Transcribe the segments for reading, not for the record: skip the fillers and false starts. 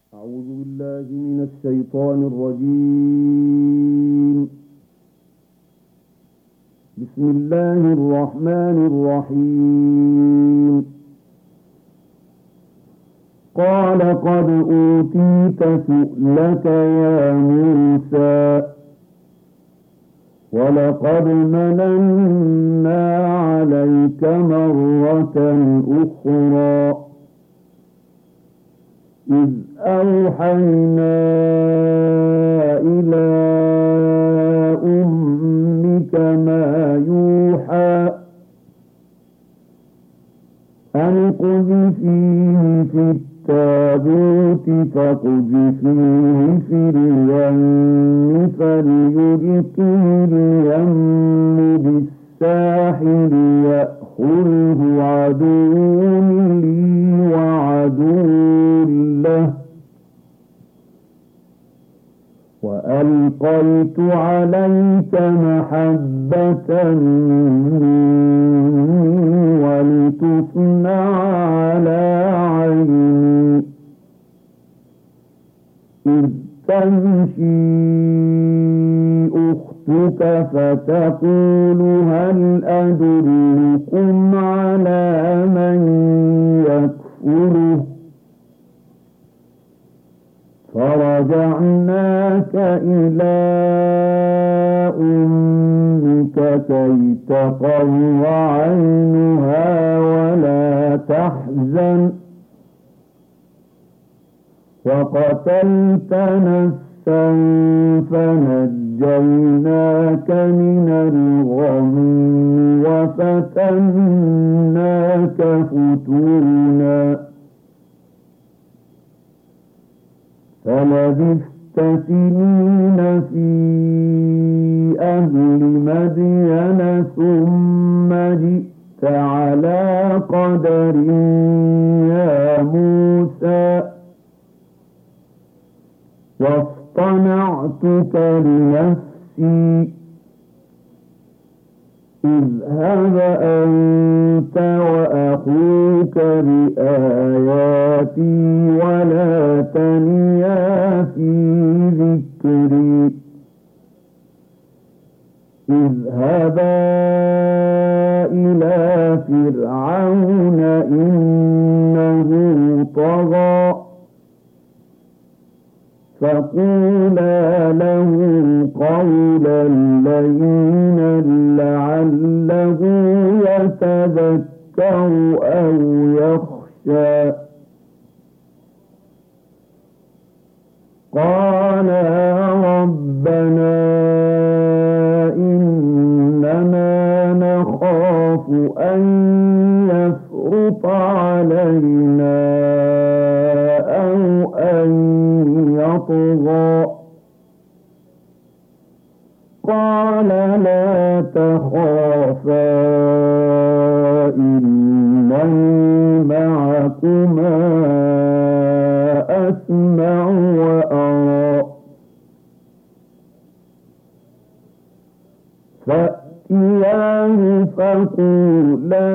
أعوذ بالله من الشيطان الرجيم. بسم الله الرحمن الرحيم. قال قد أوتيت سؤلك يا موسى ولقد مننا عليك مرة أخرى إذ أوحينا إلى أمك ما يوحى أن اقذفيه في التابوت فاقذفيه في اليم فليلقه اليم بالساحل يأخذه عدو لي وعدو له وألقيت عليك محبة مني ولتصنع على عيني إذ تمشي أختك فتقول هل أدلكم على من يكفله فرجعناك إلى أمك كي تقر عينها ولا تحزن وقتلت نفسا فنجيناك من الغم وفتناك فتونا فلبثت سنين في أهل مدين ثم جئت على قدر يا موسى واصطنعتك لنفسي اذهب أنت وأخوك بآياتي ولا تنيا في ذكري اذهبا إلى فرعون إنه طغى فقولا له قولا لينا لعله يتذكر أو يخشى قالا ربنا إننا نخاف أن يفرط علينا أو أن يطغى قال لا تخافا إنني معكما أسمع وأرى فأتياه فقولا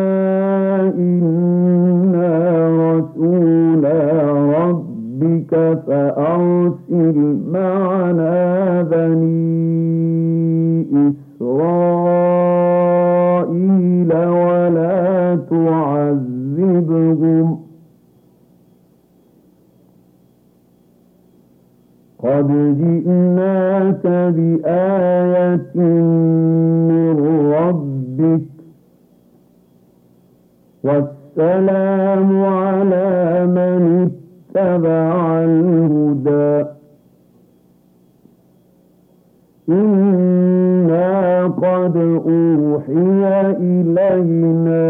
إنا رسولا ربك فأرسل معنا بني إسرائيل ولا تعذبهم قد جئناك بآية من ربك والسلام على من اتبع الهدى إنا قد أوحي إلينا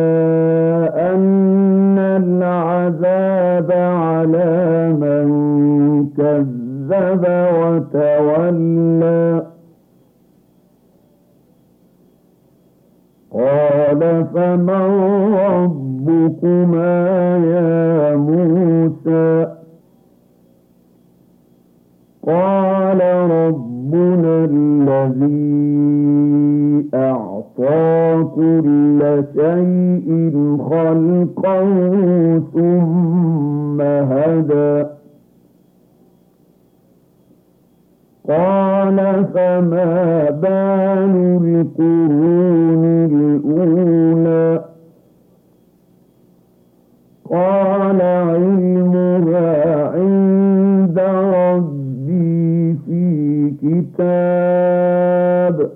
أن العذاب على من كذب وتولى قال فمن ربكما يا موسى قال ربنا الذي أعطى كل شيء خلقه ثم هدى قال فما بال القرون الأولى قال علمها عند ربي في كتاب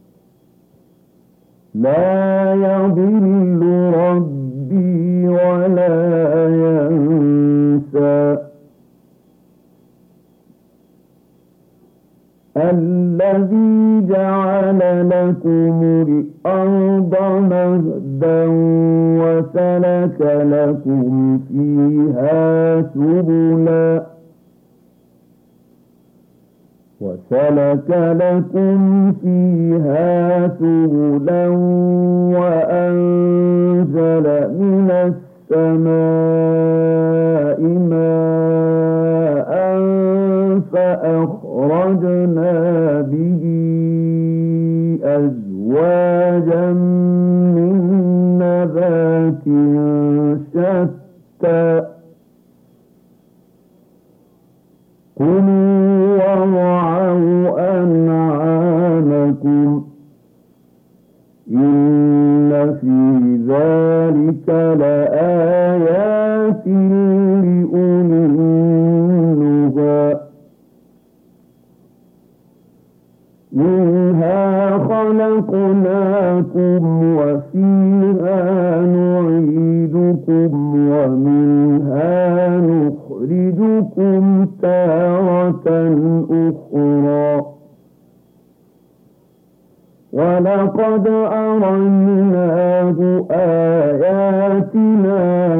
لا يضل ربي ولا ينسى الذي جعل لكم الأرض مهدا وسلك لكم فيها سبلا وأنزل من السماء ماء فأخرجنا به أزواجا من نبات شتى كلوا وارعوا أنعامكم إن في ذلك لآيات لأولي النهى منها خلقناكم وفيها نعيدكم ومنها نخرجكم تارة أخرى ولقد أريناه آياتنا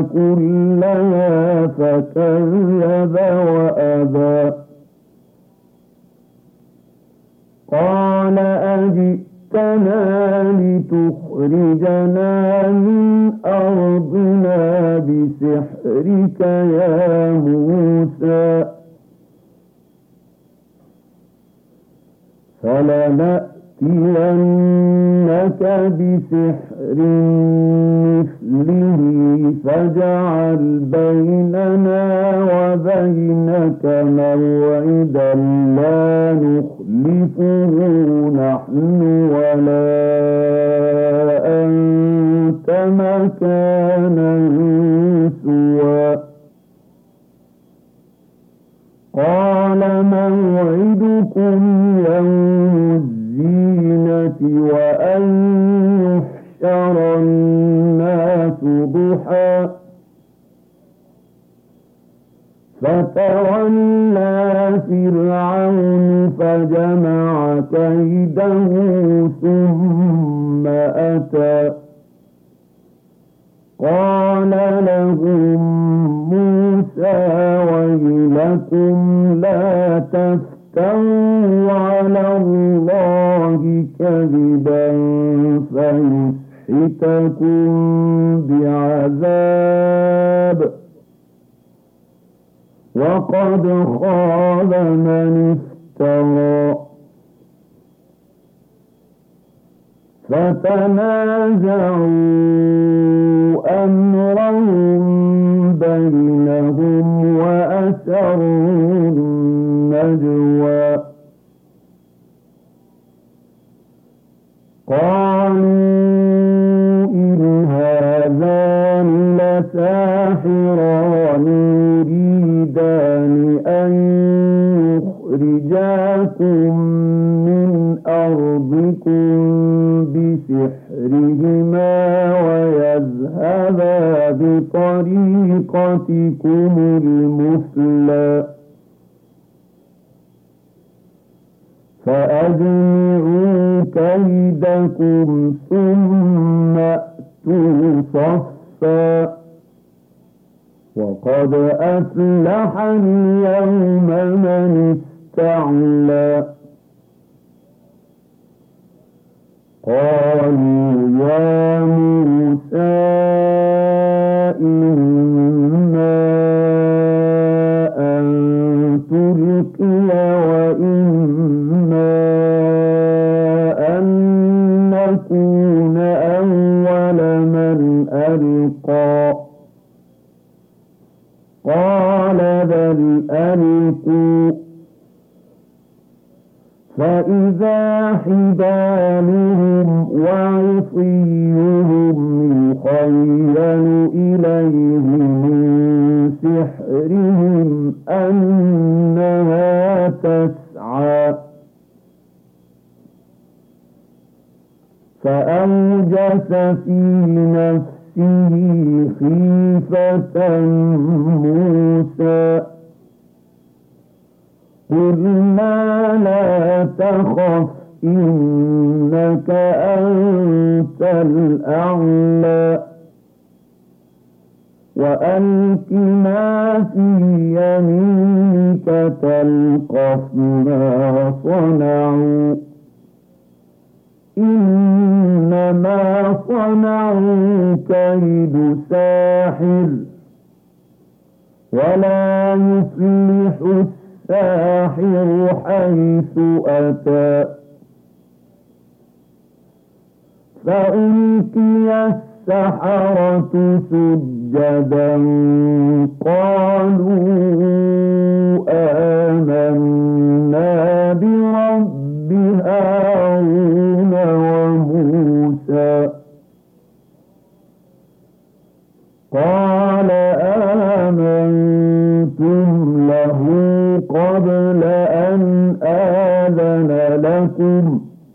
كلها فكذب وأبى قال أجئتنا لتخرجنا من أرضنا بسحرك يا موسى فلنأتينك بسحر مثله فاجعل بيننا وبينك موعدا لا نخلفه نحن ولا أنت مكانا سوى قال موعدكم يوم الزينة وأن يحشر الناس ضحى فتولى فرعون فجمع كيده ثم أتى قال لهم موسى ويلكم لا تفتروا على الله كذبا فيسحتكم بعذاب وقد خاب من افترى فتنازعوا أمرهم بينهم وأسروا النجوى قالوا إن هذان لساحران يريدان أن يخرجاكم من أرضكم بسحرهما ويذهبا بطريقتكم المثلى فأجمعوا كيدكم ثم أتوا صفا وقد أفلح اليوم من استعلى قالوا يا موسى إما أن تلقي وإما أن نكون أول من ألقى قال بل ألقوا فإذا حبالهم وعصيهم يخيل إليه من سحرهم أنها تسعى فأوجس في نفسه خيفة موسى قلنا لا تخف إنك أنت الأعلى وألق ما في يمينك تلقف ما صنعوا إنما صنعوا كيد ساحر ولا يفلح الساحر حيث أتى فألقي السحرة سجدا قالوا آمنا برب هارون وموسى قال آمنتم له قبل أن آذن لكم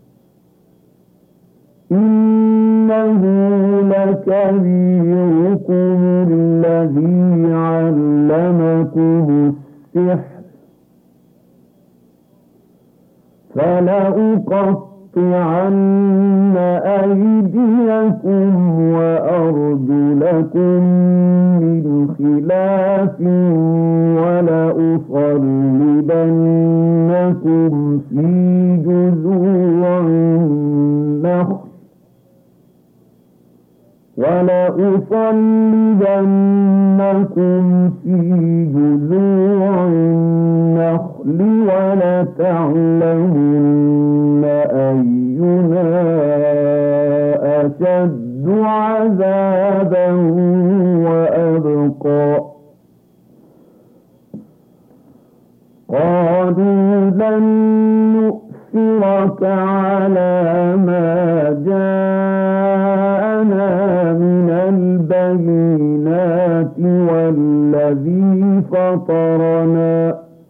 إنه لكبيركم الذي علمكم السحر فلأقطعن أيديكم وأرجلكم من خلاف ولأصلبنكم في جذوع النخل ولتعلمن أينا أشد عذابا وأبقى قالوا لن نؤثرك على ما جاءنا من البينات والذي فطرنا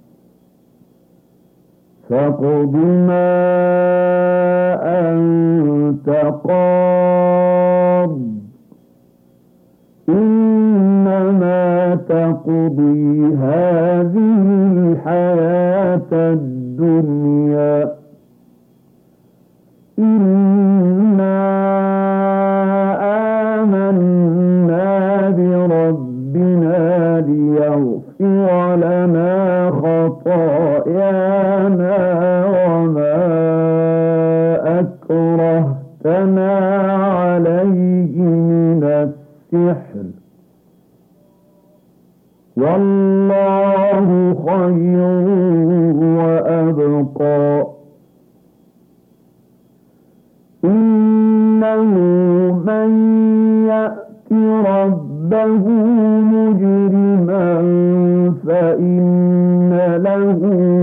فاقض ما أنت قاض إنما تقضي هذه الحياة الدنيا إنا آمنا بربنا ليغفر لنا خطايانا وما أكرهتنا عليه من السحر والله خير وأبقى إنه من يأت ربه مجرما فإن له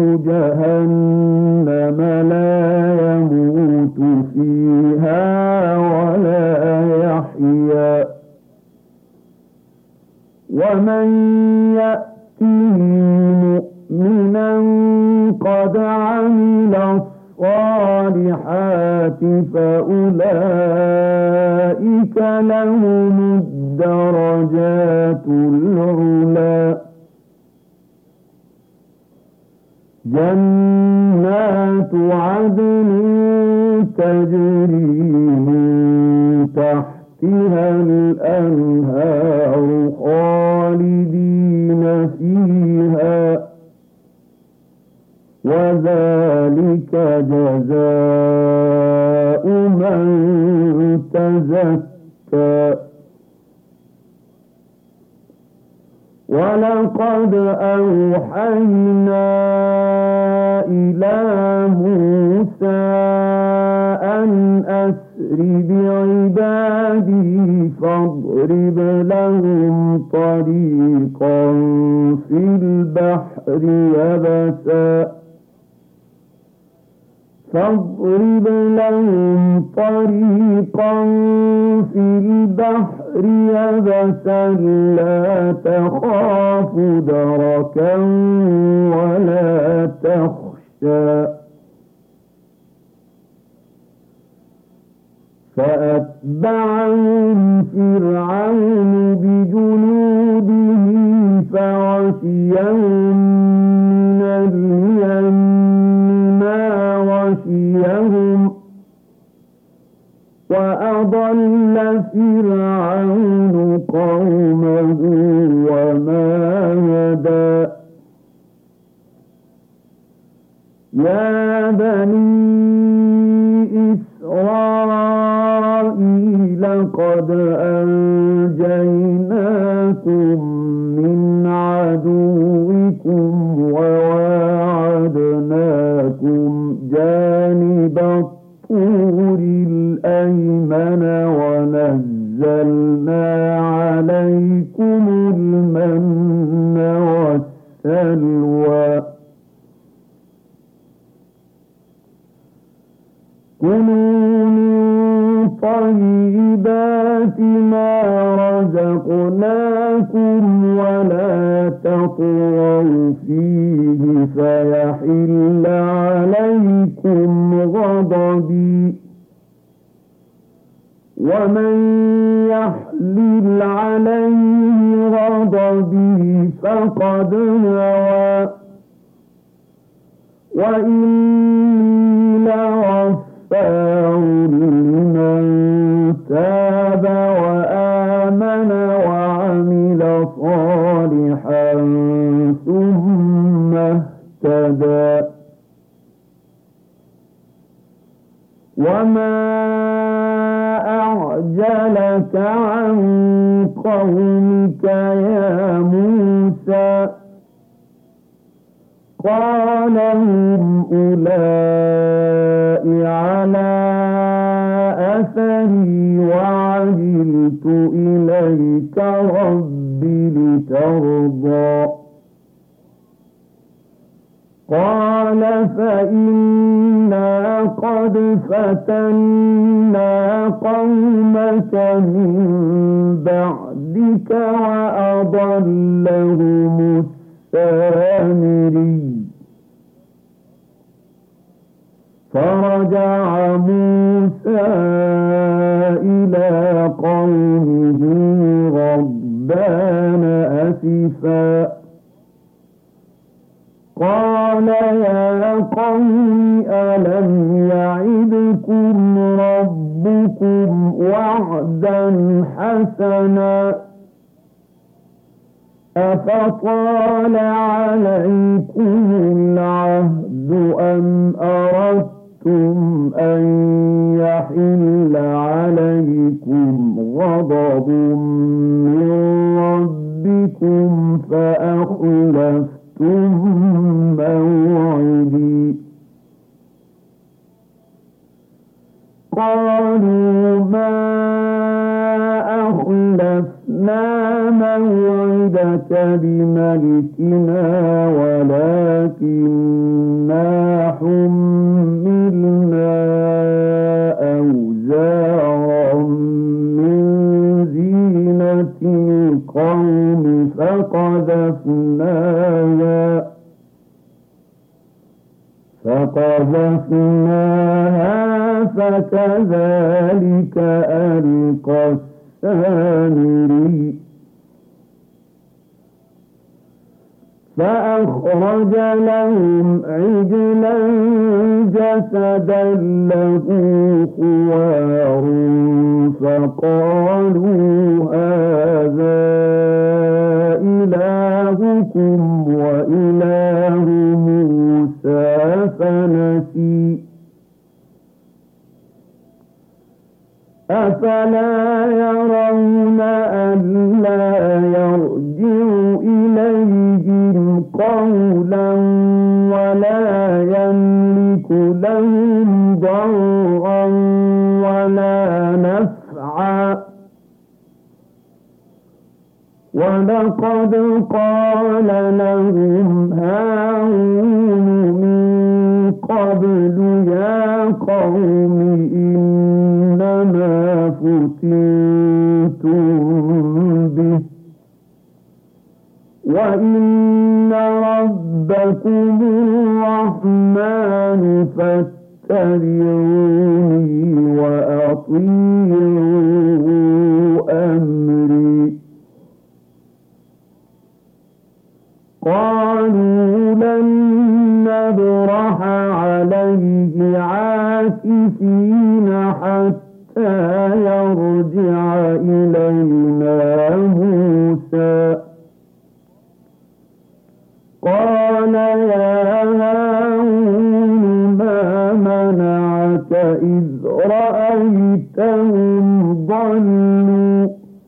جهنم لا يموت فيها ولا يحيا ومن يأته مؤمنا قد عمل الصالحات فأولئك لهم الدرجات العلى جنات عدن تجري من تحتها الأنهار خالدين فيها وذلك جزاء من تزكى ولقد أوحينا إلى موسى أن أسر بعبادي فاضرب لهم طريقا في البحر يبسا فاضرب لهم طريقا في البحر يبسا لا تخاف دركا ولا تخشى فأتبعهم فرعون بجنوده فغشيهم من اليم ما غشيهم وأضل فرعون قومه وما هدى يا بني إسرائيل قد أنجيناكم من عدوكم وواعدناكم جانب الطور الأيمن ونزلنا عليكم المن والسلوى كلوا من طيبات ما رزقناكم ولا تطغوا فيه فيحل عليكم غضبي ومن يحلل عليه غضبي فقد هوى وإني لغفار لمن تاب وآمن وعمل صالحا ثم اهتدى وما أعجلك عن قومك يا موسى قال هم أولئك على أثري وعجلت إليك رب لترضى قال فإنا قد فتنا قومك من بعدك وأضلهم السامري فرجع موسى إلى قومه غضبان أسفا قال يا قوم ألم يعدكم ربكم وعدا حسنا أفطال عليكم العهد أم أردتم أن يحل عليكم غضب من ربكم فأخلفتم موعدي قالوا ما أخلفنا موعدك بملكنا ولكننا حملنا أوزارا من زينة القوم فقذفناها فكذلك ألقى السامري فأخرج لهم عجلا جسدا له خوار فقالوا هذا إلهكم وإله موسى فنسي أفلا يرون ألا يرجع إليهم قولا ولا يملك لهم ضرا ولا نفعا ولقد قال لهم هارون من قبل يا وإن ربكم الرحمن فاتبعوني وأطيعوا أمري. قالوا لن نبرح عليه عاكفين حتى يرجع إلينا موسى. قال يا هارون ما منعك إذ رأيتهم ضلوا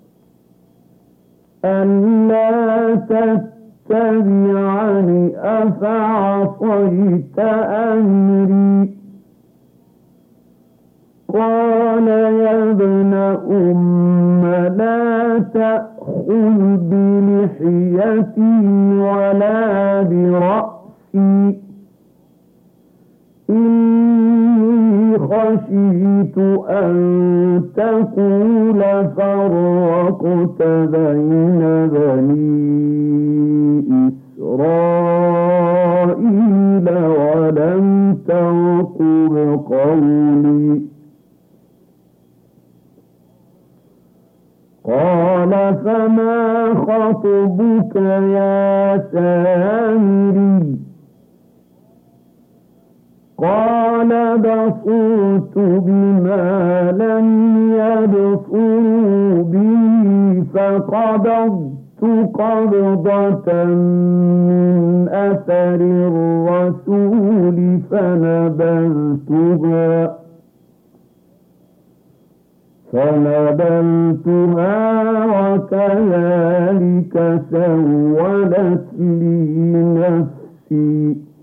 ألا تتبعني أفعصيت أمري. قال يا ابن أم لا تأخذ بلحيتي ولا برأسي إني خشيت أن تقول فرقت بين بني إسرائيل ولم ترقب قولي. قال فما خطبك يا سامري. قال بصرت بما لم يبصروا به فقبضت قبضة من أثر الرسول فنبذتها وكذلك سولت لي نفسي.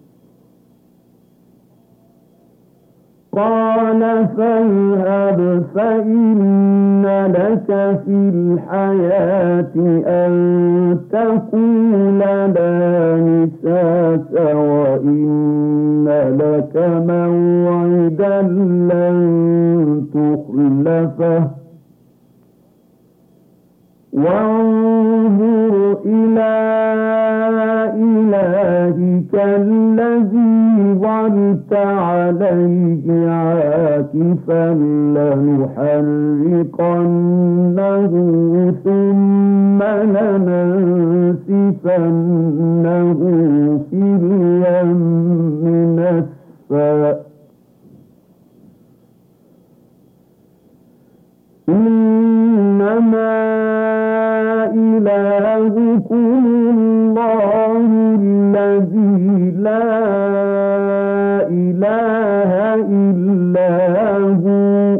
قال فاذهب فإن لك في الحياة أن تقول لا مساس وإن لك موعدا لن تخلفه وانظر إلى إلهك الذي ظلت عليه عاكفا لنحرقنه ثم لننسفنه في اليم نسفا. إنما إلهكم الله الذي لا إله إلا هو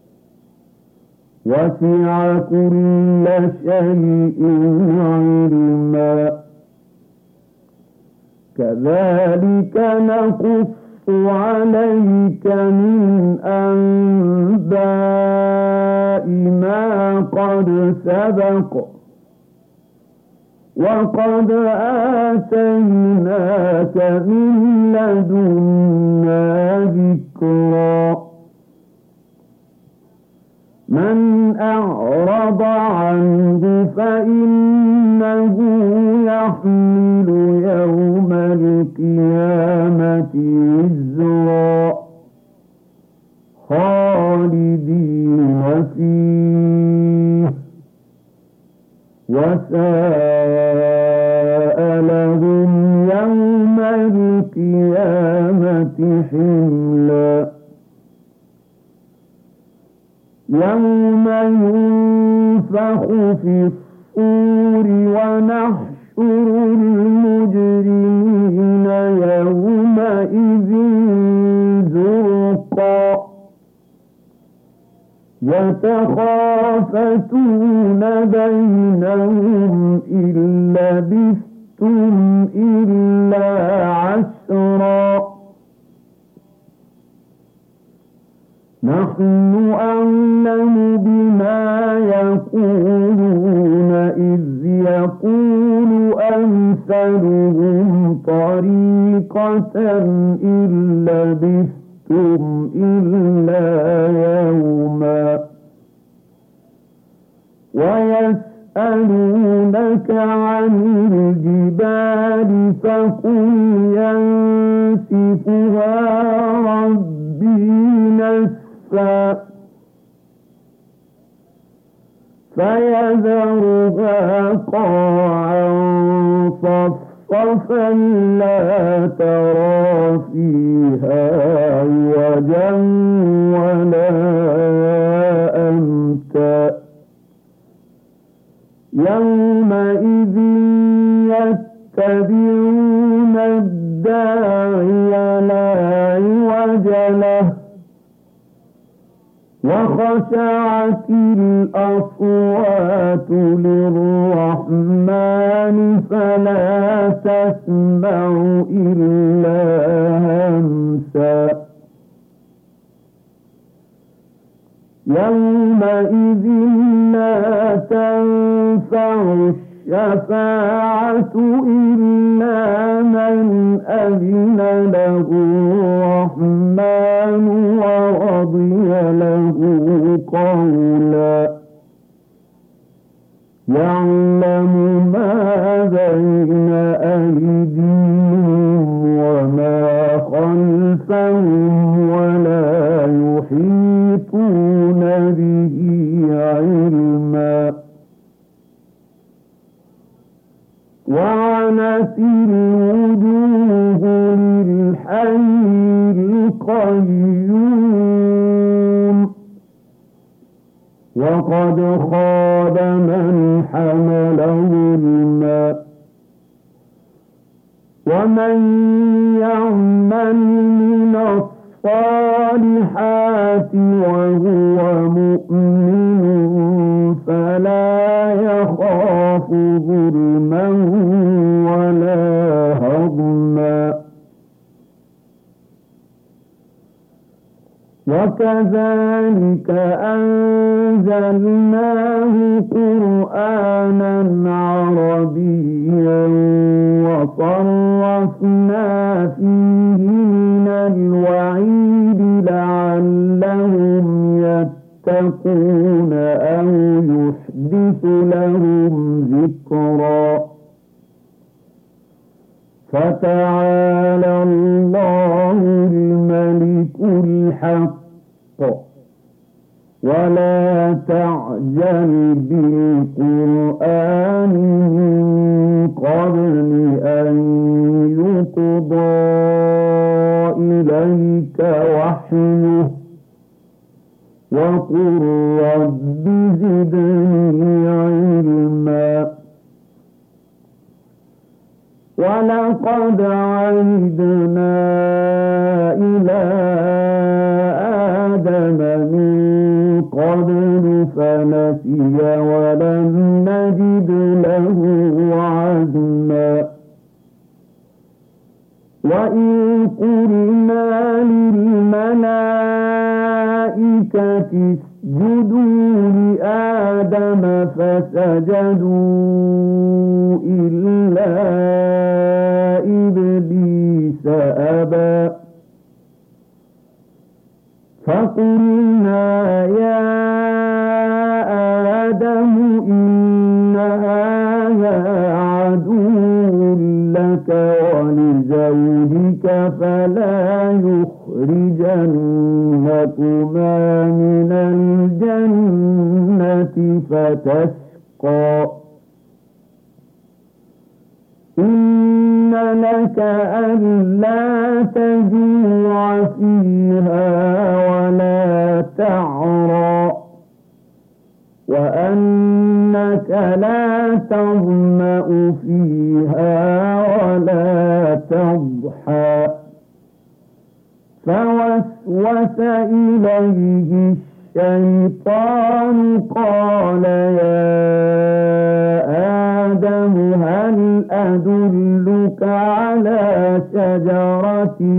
وسع كل شيء علما. كذلك نقص عليك من أنباء ما قد سبق وقد آتيناك من لدنا ذكرا. من أعرض عنه فإنه يحمل يوم القيامة وزرا خالدين فيه وساء لهم يوم القيامة حملا. يوم ينفخ في الصور ونحشر المجرمين يومئذ زرقا يتخافتون بينهم إن لبثتم إلا عشرا. نحن أعلم بما يقولون إذ يقول أمثلهم طريقة إن لبثتم إلا يوما. ويستعجلونك يسألونك عن الجبال فقل ينسفها ربي نسفا فيذرها قاعا صفصفا لا ترى فيها عوجا ولا أمتا يومئذ يتبعون الداعي لا عوج له وخشعت الأصوات للرحمن فلا تسمع إلا همسا يومئذ لا تنفع الشفاعة إلا من أذن له الرحمن ورضي له قولا يعلم ما بين أيديهم وما خلفهم ولا يحيطون به علما وعنت الوجوه للحي القيوم وقد خاب من حمل ظلما ومن يعمل من الصالحات وهو مؤمن فلا يخاف ظلما ولا هضما وكذلك أنزلناه قرآنا عربيا وصرفنا فيه من الوعيد لعلهم يتقون أو يحدث لهم ذكرا فتعالى الله الملك الحق ولا تعجل بالقرآن من قبل أن يقضى إليك وحيه وقل رب زدني علما ولقد عهدنا إلى آدم من قبل فنسي ولم نجد له عزما وإن قلنا للملائكة اسجدوا لآدم فسجدوا إلا إبليس أبى فقلنا يا آدم إن هذا عدو لك ولزوجك فلا يخرجنكما من الجنة فتشقى إن لك ألا تجوع فيها ولا تعرى وأنك لا تظمأ فيها ولا تضحى فوسوس إليه الشيطان قال يا آدم هل أدلك على شجرة